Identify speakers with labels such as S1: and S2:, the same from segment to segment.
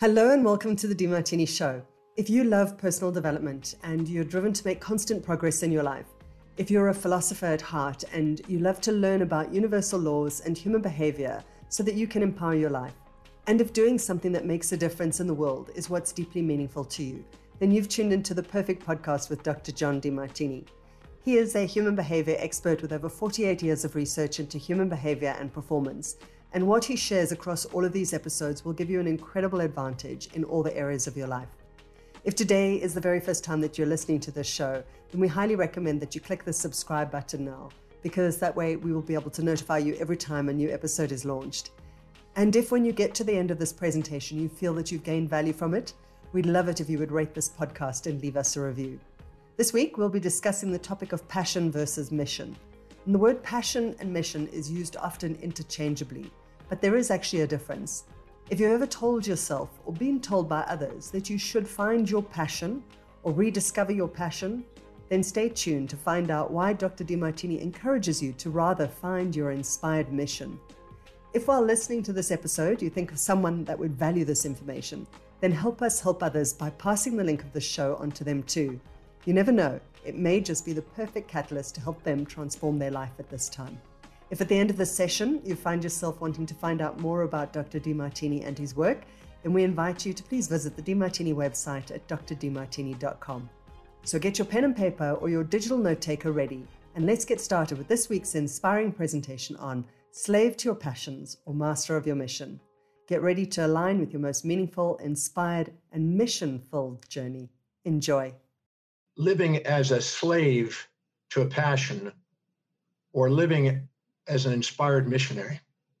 S1: Hello and welcome to the Demartini Show. If you love personal development and you're driven to make constant progress in your life, if you're a philosopher at heart and you love to learn about universal laws and human behavior so that you can empower your life, and if doing something that makes a difference in the world is what's deeply meaningful to you, then you've tuned into the perfect podcast with Dr. John Demartini. He is a human behavior expert with over 48 years of research into human behavior and performance. And what he shares across all of these episodes will give you an incredible advantage in all the areas of your life. If today is the very first time that you're listening to this show, then we highly recommend that you click the subscribe button now, because that way we will be able to notify you every time a new episode is launched. And if when you get to the end of this presentation, you feel that you've gained value from it, we'd love it if you would rate this podcast and leave us a review. This week, we'll be discussing the topic of passion versus mission. And the word passion and mission is used often interchangeably, but there is actually a difference. If you've ever told yourself or been told by others that you should find your passion or rediscover your passion, then stay tuned to find out why Dr. Demartini encourages you to rather find your inspired mission. If while listening to this episode you think of someone that would value this information, then help us help others by passing the link of the show onto them too. You never know, it may just be the perfect catalyst to help them transform their life at this time. If at the end of this session you find yourself wanting to find out more about Dr. Demartini and his work, then we invite you to please visit the Demartini website at drdemartini.com. So get your pen and paper or your digital note taker ready, and let's get started with this week's inspiring presentation on Slave to Your Passions or Master of Your Mission. Get ready to align with your most meaningful, inspired, and mission-filled journey. Enjoy.
S2: Living as a slave to a passion or living as an inspired missionary.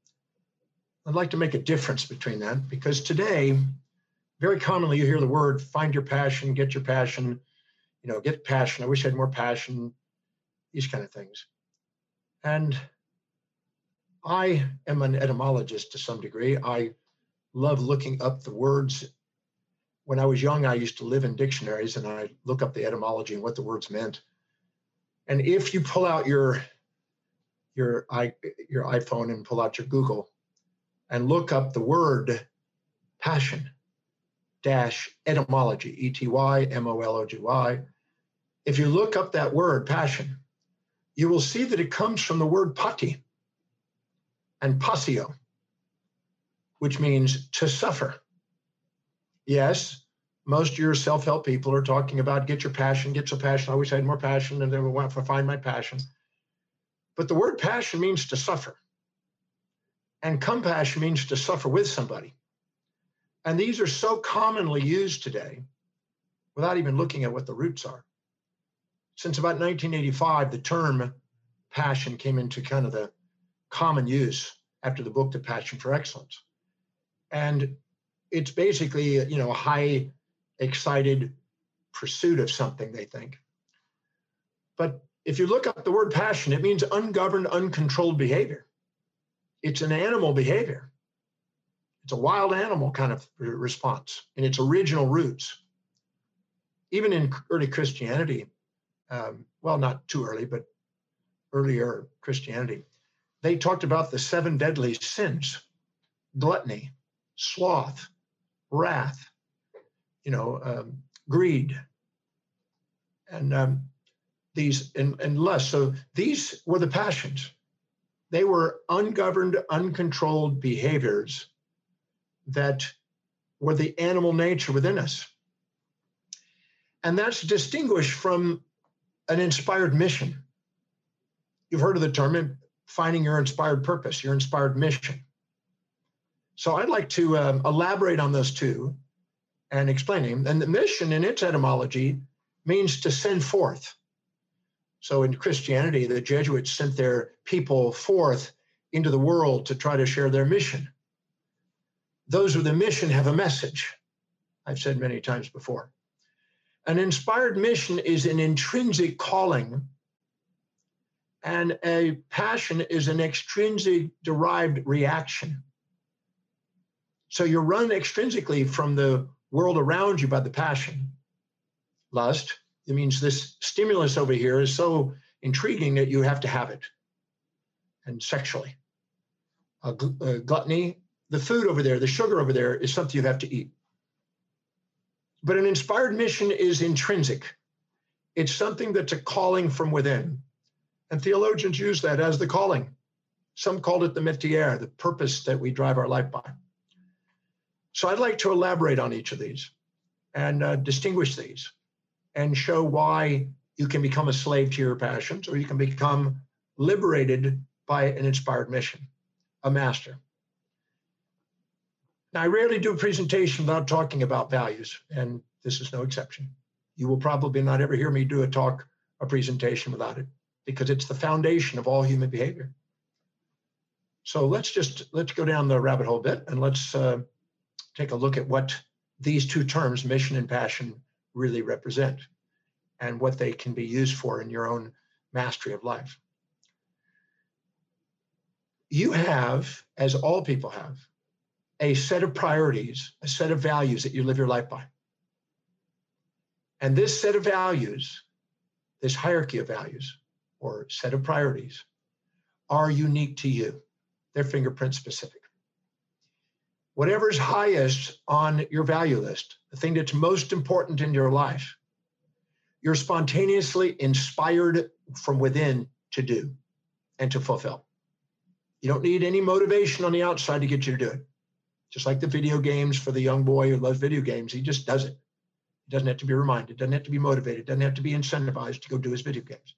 S2: I'd like to make a difference between that, because today, very commonly you hear the word, find your passion, get get passion. I wish I had more passion, these kind of things. And I am an etymologist to some degree. I love looking up the words. When I was young, I used to live in dictionaries and I look up the etymology and what the words meant. And if you pull out your iPhone and pull out your Google and look up the word passion dash etymology, etymology. If you look up that word passion, you will see that it comes from the word pati and passio, which means to suffer. Yes, most of your self-help people are talking about get your passion, get some passion. I wish I had more passion, and then we want to find my passion. But the word passion means to suffer. And compassion means to suffer with somebody. And these are so commonly used today without even looking at what the roots are. Since about 1985, the term passion came into kind of the common use after the book, The Passion for Excellence. And it's basically, a high, excited pursuit of something, they think. But if you look up the word passion, it means ungoverned, uncontrolled behavior. It's an animal behavior. It's a wild animal kind of response in its original roots. Even in early Christianity, not too early, but earlier Christianity, they talked about the 7 deadly sins: gluttony, sloth, wrath, greed, and these and lust. So these were the passions. They were ungoverned, uncontrolled behaviors that were the animal nature within us. And that's distinguished from an inspired mission. You've heard of the term finding your inspired purpose, your inspired mission. So I'd like to elaborate on those two and explain them. And the mission in its etymology means to send forth. So in Christianity, the Jesuits sent their people forth into the world to try to share their mission. Those with a mission have a message, I've said many times before. An inspired mission is an intrinsic calling, and a passion is an extrinsic derived reaction. So you're run extrinsically from the world around you by the passion. Lust, it means this stimulus over here is so intriguing that you have to have it. And sexually. Gluttony, the food over there, the sugar over there is something you have to eat. But an inspired mission is intrinsic. It's something that's a calling from within. And theologians use that as the calling. Some called it the métier, the purpose that we drive our life by. So I'd like to elaborate on each of these and distinguish these and show why you can become a slave to your passions, or you can become liberated by an inspired mission, a master. Now, I rarely do a presentation without talking about values, and this is no exception. You will probably not ever hear me do a presentation without it, because it's the foundation of all human behavior. So let's go down the rabbit hole a bit, and let's take a look at what these two terms, mission and passion, really represent, and what they can be used for in your own mastery of life. You have, as all people have, a set of priorities, a set of values that you live your life by. And this set of values, this hierarchy of values, or set of priorities, are unique to you. They're fingerprint specific. Whatever's highest on your value list, the thing that's most important in your life, you're spontaneously inspired from within to do and to fulfill. You don't need any motivation on the outside to get you to do it. Just like the video games for the young boy who loves video games, he just does it. He doesn't have to be reminded, doesn't have to be motivated, doesn't have to be incentivized to go do his video games.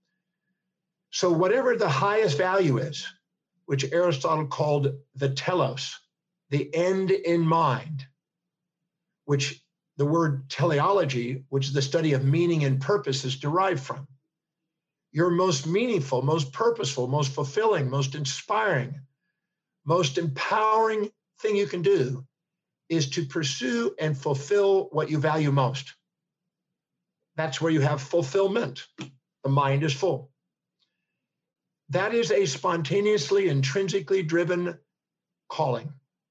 S2: So whatever the highest value is, which Aristotle called the telos, the end in mind, which the word teleology, which is the study of meaning and purpose, is derived from. Your most meaningful, most purposeful, most fulfilling, most inspiring, most empowering thing you can do is to pursue and fulfill what you value most. That's where you have fulfillment. The mind is full. That is a spontaneously, intrinsically driven calling.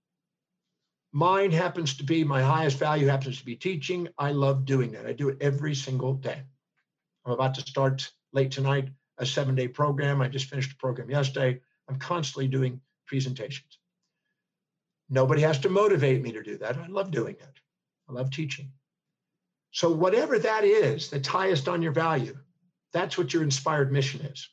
S2: Mine happens to be, my highest value happens to be teaching. I love doing that. I do it every single day. I'm about to start late tonight a 7-day program. I just finished a program yesterday. I'm constantly doing presentations. Nobody has to motivate me to do that. I love doing it. I love teaching. So whatever that is, that's highest on your value, that's what your inspired mission is.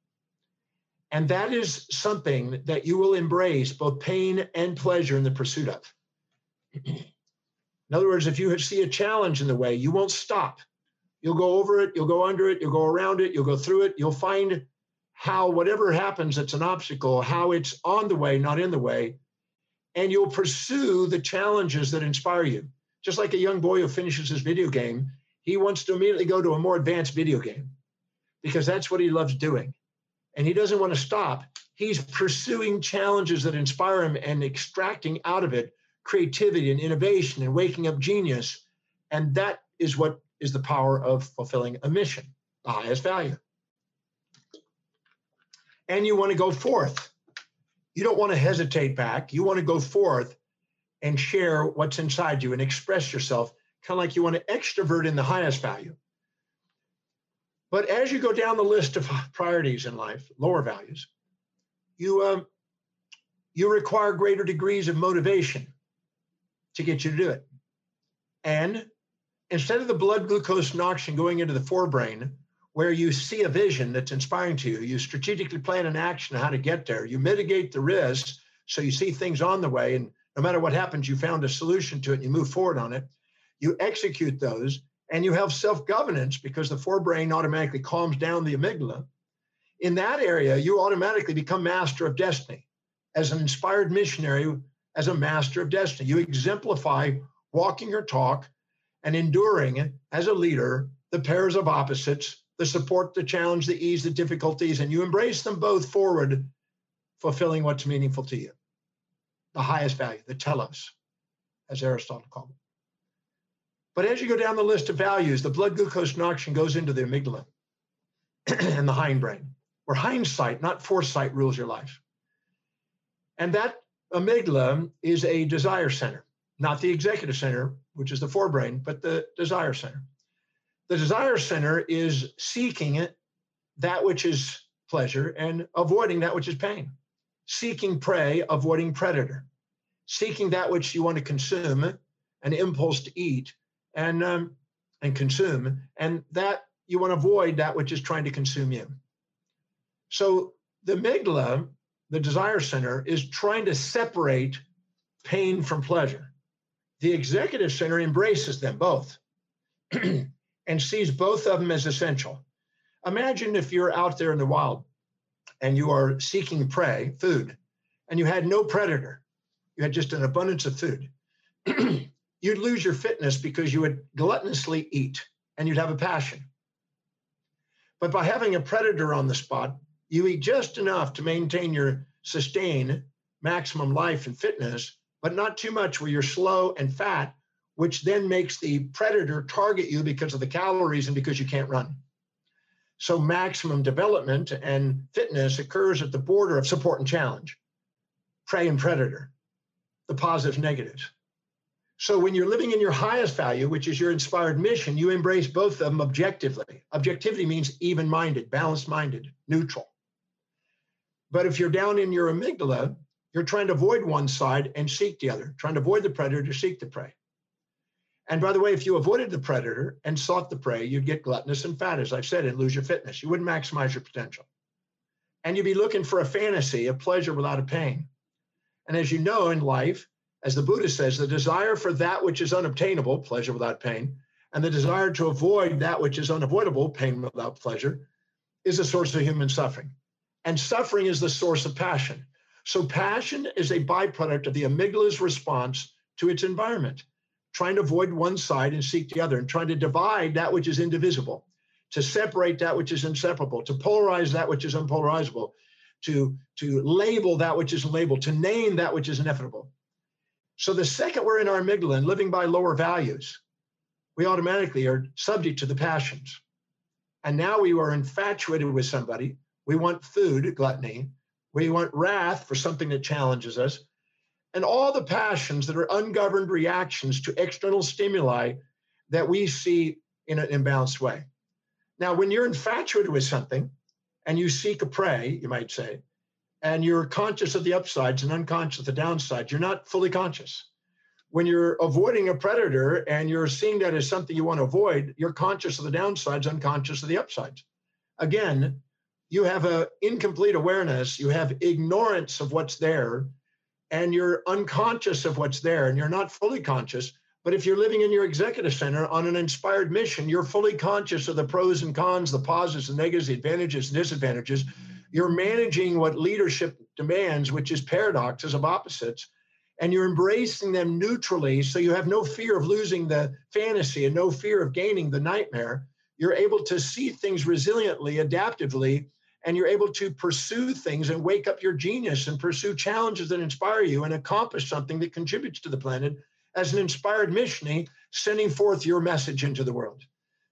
S2: And that is something that you will embrace both pain and pleasure in the pursuit of. In other words, if you see a challenge in the way, you won't stop. You'll go over it, you'll go under it, you'll go around it, you'll go through it. You'll find how whatever happens that's an obstacle, how it's on the way, not in the way, and you'll pursue the challenges that inspire you. Just like a young boy who finishes his video game, he wants to immediately go to a more advanced video game because that's what he loves doing. And he doesn't want to stop. He's pursuing challenges that inspire him and extracting out of it creativity and innovation and waking up genius. And that is what is the power of fulfilling a mission, the highest value. And you want to go forth. You don't want to hesitate back. You want to go forth and share what's inside you and express yourself, kind of like you want to extrovert in the highest value. But as you go down the list of priorities in life, lower values, you require greater degrees of motivation to get you to do it. And instead of the blood glucose and oxygen going into the forebrain, where you see a vision that's inspiring to you, you strategically plan an action on how to get there, you mitigate the risks, so you see things on the way, and no matter what happens, you found a solution to it and you move forward on it. You execute those, and you have self-governance because the forebrain automatically calms down the amygdala. In that area, you automatically become master of destiny. As an inspired missionary, as a master of destiny, you exemplify walking your talk and enduring as a leader the pairs of opposites, the support, the challenge, the ease, the difficulties, and you embrace them both forward, fulfilling what's meaningful to you. The highest value, the telos, as Aristotle called it. But as you go down the list of values, the blood glucose and oxygen goes into the amygdala and the hindbrain, where hindsight, not foresight, rules your life. And that amygdala is a desire center, not the executive center, which is the forebrain, but the desire center. The desire center is seeking that which is pleasure and avoiding that which is pain. Seeking prey, avoiding predator. Seeking that which you want to consume, an impulse to eat, and consume, and that you want to avoid that which is trying to consume you. So the amygdala, the desire center, is trying to separate pain from pleasure. The executive center embraces them both and sees both of them as essential. Imagine if you're out there in the wild and you are seeking prey, food, and you had no predator. You had just an abundance of food. You'd lose your fitness because you would gluttonously eat and you'd have a passion. But by having a predator on the spot, you eat just enough to maintain your sustain maximum life and fitness, but not too much where you're slow and fat, which then makes the predator target you because of the calories and because you can't run. So maximum development and fitness occurs at the border of support and challenge, prey and predator, the positives, negatives. So when you're living in your highest value, which is your inspired mission, you embrace both of them objectively. Objectivity means even-minded, balanced-minded, neutral. But if you're down in your amygdala, you're trying to avoid one side and seek the other, trying to avoid the predator, seek the prey. And by the way, if you avoided the predator and sought the prey, you'd get gluttonous and fat, as I've said, and lose your fitness. You wouldn't maximize your potential. And you'd be looking for a fantasy, a pleasure without a pain. And as you know in life, as the Buddha says, the desire for that which is unobtainable, pleasure without pain, and the desire to avoid that which is unavoidable, pain without pleasure, is a source of human suffering. And suffering is the source of passion. So passion is a byproduct of the amygdala's response to its environment, trying to avoid one side and seek the other, and trying to divide that which is indivisible, to separate that which is inseparable, to polarize that which is unpolarizable, to label that which is labeled, to name that which is ineffable. So the second we're in our amygdala and living by lower values, we automatically are subject to the passions. And now we are infatuated with somebody. We want food, gluttony. We want wrath for something that challenges us. And all the passions that are ungoverned reactions to external stimuli that we see in an imbalanced way. Now, when you're infatuated with something and you seek a prey, you might say, and you're conscious of the upsides and unconscious of the downsides, you're not fully conscious. When you're avoiding a predator and you're seeing that as something you want to avoid, you're conscious of the downsides, unconscious of the upsides. Again, you have an incomplete awareness, you have ignorance of what's there, and you're unconscious of what's there, and you're not fully conscious. But if you're living in your executive center on an inspired mission, you're fully conscious of the pros and cons, the positives, the negatives, the advantages and disadvantages. You're managing what leadership demands, which is paradoxes of opposites, and you're embracing them neutrally, so you have no fear of losing the fantasy and no fear of gaining the nightmare. You're able to see things resiliently, adaptively, and you're able to pursue things and wake up your genius and pursue challenges that inspire you and accomplish something that contributes to the planet as an inspired missionary, sending forth your message into the world.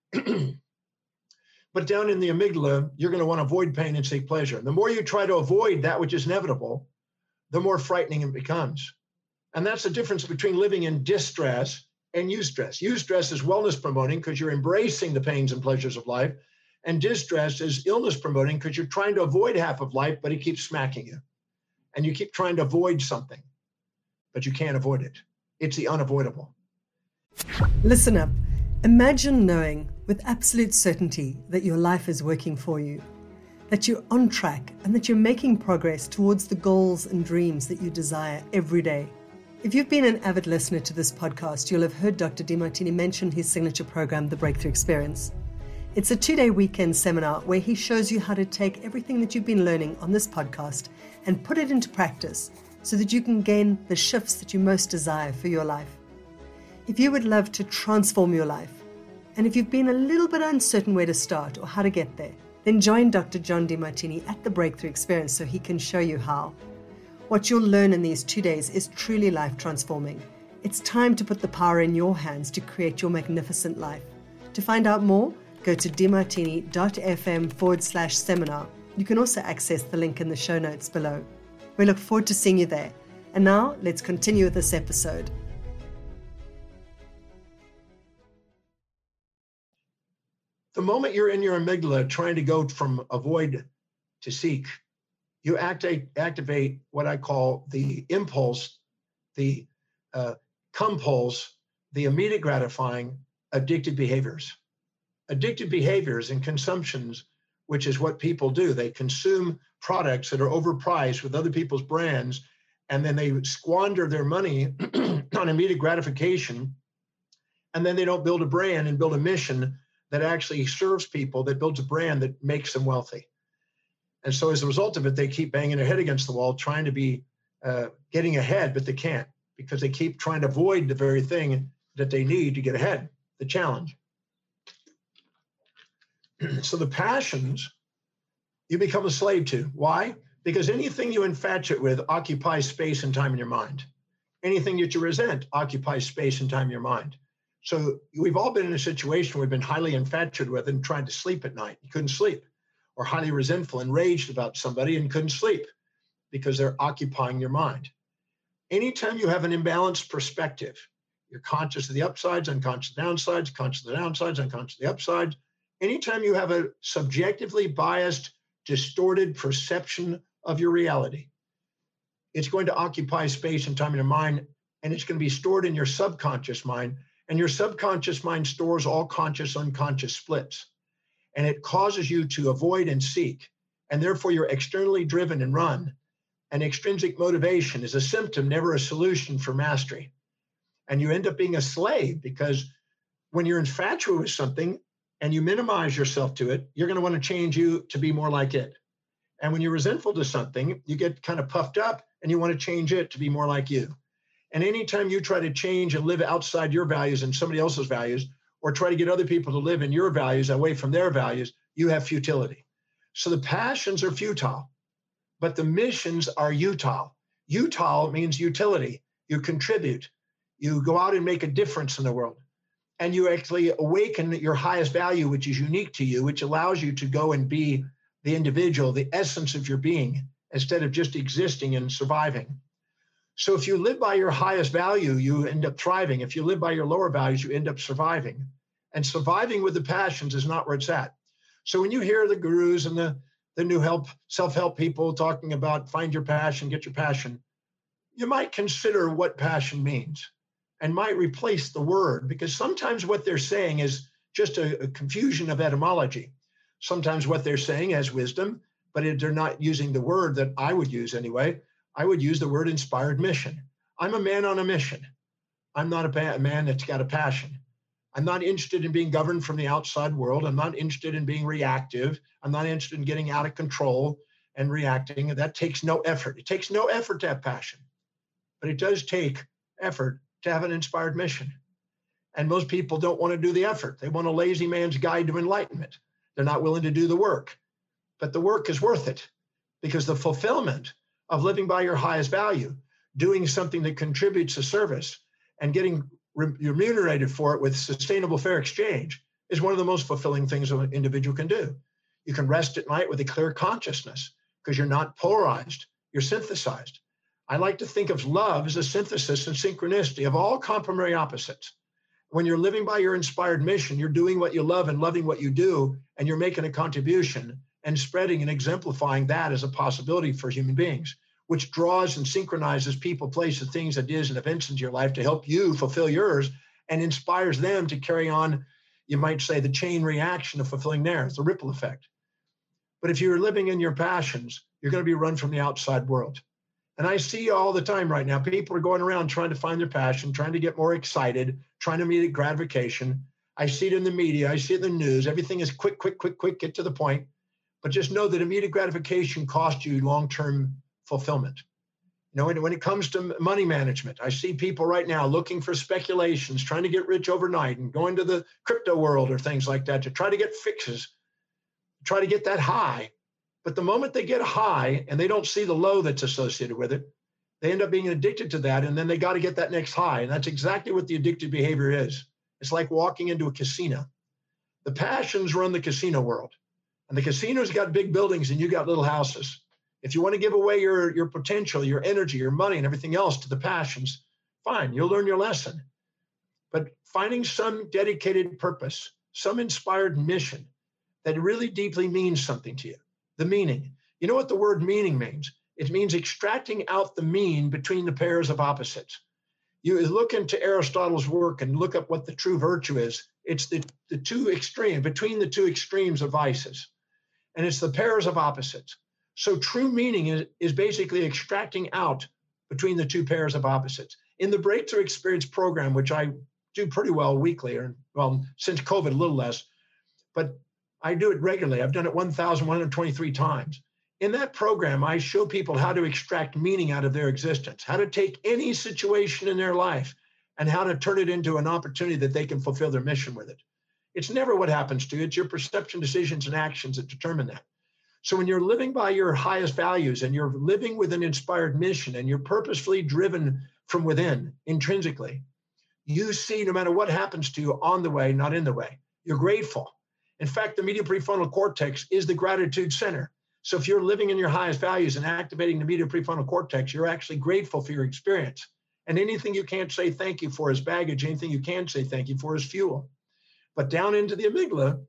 S2: But down in the amygdala, you're going to want to avoid pain and seek pleasure. The more you try to avoid that which is inevitable, the more frightening it becomes. And that's the difference between living in distress and eustress. Eustress is wellness promoting because you're embracing the pains and pleasures of life. And distress is illness promoting because you're trying to avoid half of life, but it keeps smacking you. And you keep trying to avoid something, but you can't avoid it. It's the unavoidable.
S1: Listen up. Imagine knowing with absolute certainty that your life is working for you, that you're on track, and that you're making progress towards the goals and dreams that you desire every day. If you've been an avid listener to this podcast, you'll have heard Dr. Demartini mention his signature program, The Breakthrough Experience. It's a 2-day weekend seminar where he shows you how to take everything that you've been learning on this podcast and put it into practice so that you can gain the shifts that you most desire for your life. If you would love to transform your life, and if you've been a little bit uncertain where to start or how to get there, then join Dr. John Demartini at The Breakthrough Experience so he can show you how. What you'll learn in these 2 days is truly life transforming. It's time to put the power in your hands to create your magnificent life. To find out more, go to demartini.fm/seminar. You can also access the link in the show notes below. We look forward to seeing you there. And now, let's continue with this episode.
S2: The moment you're in your amygdala trying to go from avoid to seek, you activate what I call the impulse, the compulse, the immediate gratifying, addictive behaviors. Addictive behaviors and consumptions, which is what people do. They consume products that are overpriced with other people's brands, and then they squander their money on immediate gratification, and then they don't build a brand and build a mission that actually serves people, that builds a brand that makes them wealthy. And so as a result of it, they keep banging their head against the wall, trying to be getting ahead, but they can't, because they keep trying to avoid the very thing that they need to get ahead, the challenge. So the passions, you become a slave to. Why? Because anything you infatuate with occupies space and time in your mind. Anything that you resent occupies space and time in your mind. So we've all been in a situation where we've been highly infatuated with and tried to sleep at night. You couldn't sleep. Or highly resentful and raged about somebody and couldn't sleep because they're occupying your mind. Anytime you have an imbalanced perspective, you're conscious of the upsides, unconscious of the downsides, conscious of the downsides, unconscious of the upsides. Anytime you have a subjectively biased, distorted perception of your reality, it's going to occupy space and time in your mind, and it's going to be stored in your subconscious mind. And your subconscious mind stores all conscious, unconscious splits. And it causes you to avoid and seek. And therefore, you're externally driven and run. And extrinsic motivation is a symptom, never a solution for mastery. And you end up being a slave, because when you're infatuated with something and you minimize yourself to it, you're going to want to change you to be more like it. And when you're resentful to something, you get kind of puffed up and you want to change it to be more like you. And anytime you try to change and live outside your values and somebody else's values, or try to get other people to live in your values away from their values, you have futility. So the passions are futile, but the missions are utile. Utile means utility. You contribute. You go out and make a difference in the world. And you actually awaken your highest value, which is unique to you, which allows you to go and be the individual, the essence of your being, instead of just existing and surviving. So if you live by your highest value, you end up thriving. If you live by your lower values, you end up surviving. And surviving with the passions is not where it's at. So when you hear the gurus and the new self-help people talking about find your passion, get your passion, you might consider what passion means and might replace the word, because sometimes what they're saying is just a confusion of etymology. Sometimes what they're saying has wisdom, but they're not using the word that I would use anyway. I would use the word inspired mission. I'm a man on a mission. I'm not a man that's got a passion. I'm not interested in being governed from the outside world. I'm not interested in being reactive. I'm not interested in getting out of control and reacting. That takes no effort. It takes no effort to have passion, but it does take effort to have an inspired mission. And most people don't want to do the effort. They want a lazy man's guide to enlightenment. They're not willing to do the work, but the work is worth it, because the fulfillment of living by your highest value, doing something that contributes to service and getting remunerated for it with sustainable fair exchange is one of the most fulfilling things an individual can do. You can rest at night with a clear consciousness because you're not polarized, you're synthesized. I like to think of love as a synthesis and synchronicity of all complementary opposites. When you're living by your inspired mission, you're doing what you love and loving what you do, and you're making a contribution and spreading and exemplifying that as a possibility for human beings, which draws and synchronizes people, places, things, ideas, and events into your life to help you fulfill yours and inspires them to carry on, you might say, the chain reaction of fulfilling theirs, the ripple effect. But if you're living in your passions, you're going to be run from the outside world. And I see all the time right now, people are going around trying to find their passion, trying to get more excited, trying to meet gratification. I see it in the media. I see it in the news. Everything is quick, get to the point. But just know that immediate gratification costs you long-term fulfillment. You know, when it comes to money management, I see people right now looking for speculations, trying to get rich overnight and going to the crypto world or things like that to try to get fixes, try to get that high. But the moment they get a high and they don't see the low that's associated with it, they end up being addicted to that. And then they got to get that next high. And that's exactly what the addictive behavior is. It's like walking into a casino. The passions run the casino world. And the casino's got big buildings and you got little houses. If you want to give away your potential, your energy, your money, and everything else to the passions, fine, you'll learn your lesson. But finding some dedicated purpose, some inspired mission that really deeply means something to you, the meaning. You know what the word meaning means? It means extracting out the mean between the pairs of opposites. You look into Aristotle's work and look up what the true virtue is. It's the two extremes, between the two extremes of vices. And it's the pairs of opposites. So true meaning is basically extracting out between the two pairs of opposites. In the Breakthrough Experience program, which I do pretty well weekly, or well, since COVID, a little less, but I do it regularly. I've done it 1,123 times. In that program, I show people how to extract meaning out of their existence, how to take any situation in their life and how to turn it into an opportunity that they can fulfill their mission with it. It's never what happens to you. It's your perception, decisions, and actions that determine that. So when you're living by your highest values and you're living with an inspired mission and you're purposefully driven from within, intrinsically, you see no matter what happens to you on the way, not in the way. You're grateful. In fact, the medial prefrontal cortex is the gratitude center. So if you're living in your highest values and activating the medial prefrontal cortex, you're actually grateful for your experience. And anything you can't say thank you for is baggage. Anything you can say thank you for is fuel. But down into the amygdala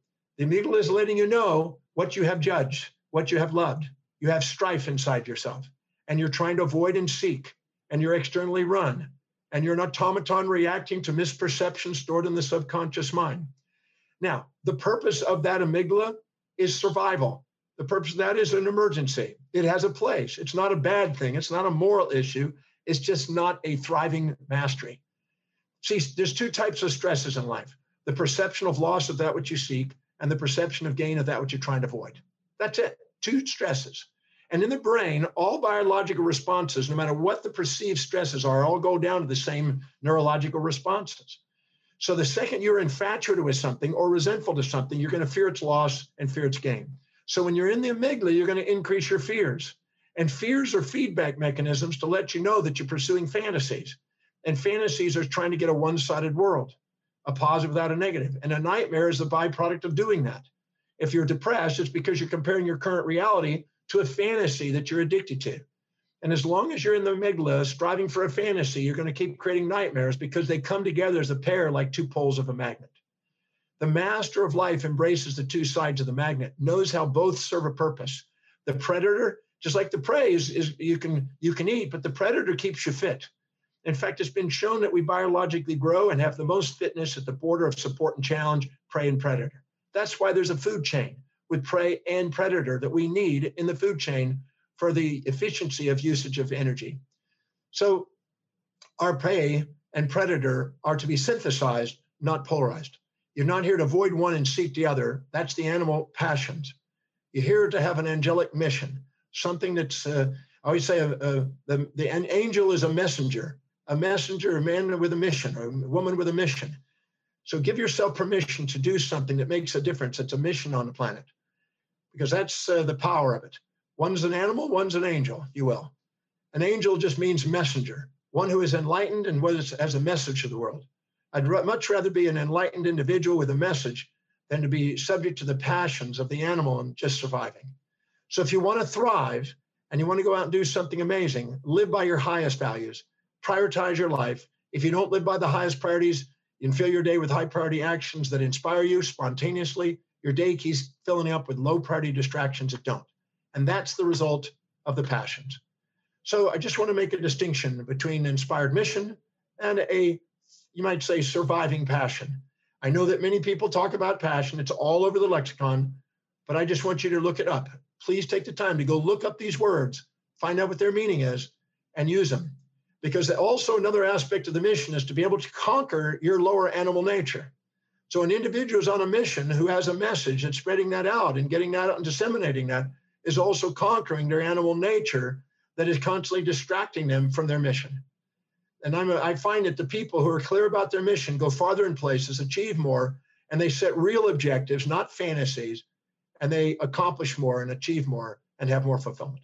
S2: is letting you know what you have judged, what you have loved. You have strife inside yourself, and you're trying to avoid and seek, and you're externally run, and you're an automaton reacting to misperceptions stored in the subconscious mind. Now, the purpose of that amygdala is survival. The purpose of that is an emergency. It has a place. It's not a bad thing. It's not a moral issue. It's just not a thriving mastery. See, there's two types of stresses in life: the perception of loss of that which you seek and the perception of gain of that which you're trying to avoid. That's it. Two stresses. And in the brain, all biological responses, no matter what the perceived stresses are, all go down to the same neurological responses. So the second you're infatuated with something or resentful to something, you're going to fear its loss and fear its gain. So when you're in the amygdala, you're going to increase your fears. And fears are feedback mechanisms to let you know that you're pursuing fantasies. And fantasies are trying to get a one-sided world, a positive without a negative. And a nightmare is the byproduct of doing that. If you're depressed, it's because you're comparing your current reality to a fantasy that you're addicted to. And as long as you're in the amygdala striving for a fantasy, you're going to keep creating nightmares because they come together as a pair like two poles of a magnet. The master of life embraces the two sides of the magnet, knows how both serve a purpose. The predator, just like the prey, is you can eat, but the predator keeps you fit. In fact, it's been shown that we biologically grow and have the most fitness at the border of support and challenge, prey and predator. That's why there's a food chain with prey and predator that we need in the food chain for the efficiency of usage of energy. So our prey and predator are to be synthesized, not polarized. You're not here to avoid one and seek the other. That's the animal passions. You're here to have an angelic mission, something that's, I always say, an angel is a messenger, a man with a mission, or a woman with a mission. So give yourself permission to do something that makes a difference. It's a mission on the planet, because that's the power of it. One's an animal, one's an angel, if you will. An angel just means messenger, one who is enlightened and has a message to the world. I'd much rather be an enlightened individual with a message than to be subject to the passions of the animal and just surviving. So if you want to thrive and you want to go out and do something amazing, live by your highest values, prioritize your life. If you don't live by the highest priorities, you can fill your day with high priority actions that inspire you spontaneously. Your day keeps filling up with low priority distractions that don't. And that's the result of the passions. So I just want to make a distinction between inspired mission and a, you might say, surviving passion. I know that many people talk about passion. It's all over the lexicon, but I just want you to look it up. Please take the time to go look up these words, find out what their meaning is, and use them. Because also another aspect of the mission is to be able to conquer your lower animal nature. So an individual who's on a mission who has a message and spreading that out and getting that out and disseminating that is also conquering their animal nature that is constantly distracting them from their mission. And I find that the people who are clear about their mission go farther in places, achieve more, and they set real objectives, not fantasies, and they accomplish more and achieve more and have more fulfillment.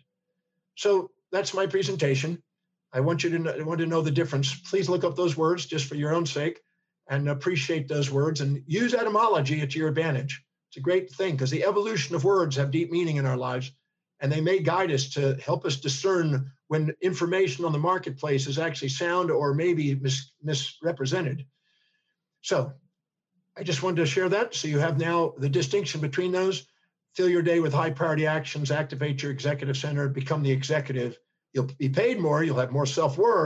S2: So that's my presentation. I want you to know the difference. Please look up those words just for your own sake and appreciate those words and use etymology to your advantage. It's a great thing because the evolution of words have deep meaning in our lives, and they may guide us to help us discern when information on the marketplace is actually sound or maybe misrepresented. So I just wanted to share that so you have now the distinction between those. Fill your day with high priority actions, activate your executive center, become the executive. You'll be paid more, you'll have more self-worth,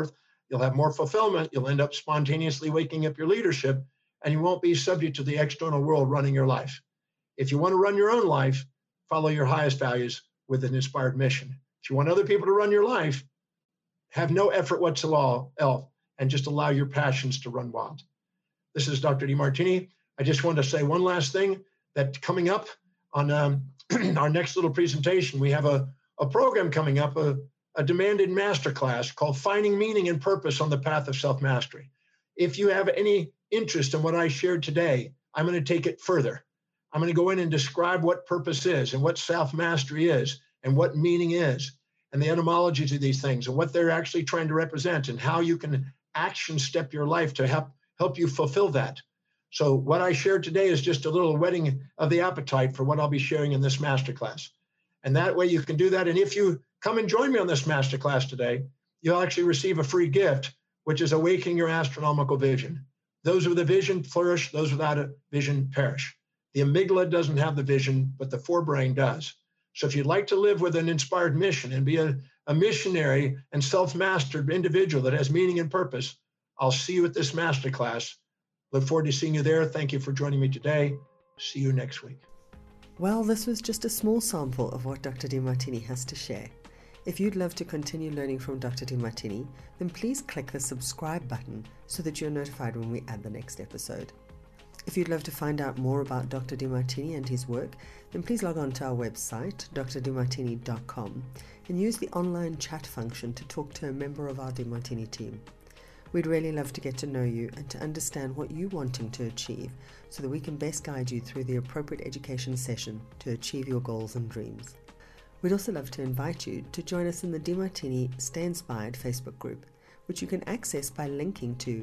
S2: You'll have more fulfillment. You'll end up spontaneously waking up your leadership, and you won't be subject to the external world running your life. If you want to run your own life, follow your highest values with an inspired mission. If you want other people to run your life, have no effort whatsoever and just allow your passions to run wild. This is Dr. Demartini. I just wanted to say one last thing, that coming up on our next little presentation, we have a program coming up, a demanded masterclass called Finding Meaning and Purpose on the Path of Self-Mastery. If you have any interest in what I shared today, I'm going to take it further. I'm going to go in and describe what purpose is and what self-mastery is and what meaning is and the etymologies of these things and what they're actually trying to represent and how you can action step your life to help you fulfill that. So what I shared today is just a little whetting of the appetite for what I'll be sharing in this masterclass. And that way you can do that. And if you come and join me on this masterclass today, you'll actually receive a free gift, which is Awakening Your Astronomical Vision. Those with a vision flourish, those without a vision perish. The amygdala doesn't have the vision, but the forebrain does. So if you'd like to live with an inspired mission and be a missionary and self-mastered individual that has meaning and purpose, I'll see you at this masterclass. Look forward to seeing you there. Thank you for joining me today. See you next week.
S1: Well, this was just a small sample of what Dr. Demartini has to share. If you'd love to continue learning from Dr. Demartini, then please click the subscribe button so that you're notified when we add the next episode. If you'd love to find out more about Dr. Demartini and his work, then please log on to our website, drdemartini.com, and use the online chat function to talk to a member of our Demartini team. We'd really love to get to know you and to understand what you're wanting to achieve so that we can best guide you through the appropriate education session to achieve your goals and dreams. We'd also love to invite you to join us in the Demartini Stay Inspired Facebook group, which you can access by linking to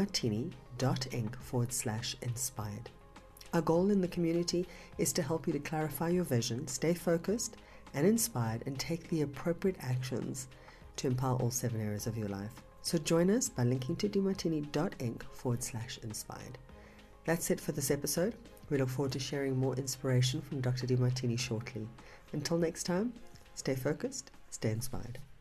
S1: demartini.inc/inspired. Our goal in the community is to help you to clarify your vision, stay focused and inspired, and take the appropriate actions to empower all 7 areas of your life. So join us by linking to demartini.inc/inspired. That's it for this episode. We look forward to sharing more inspiration from Dr. Demartini shortly. Until next time, stay focused, stay inspired.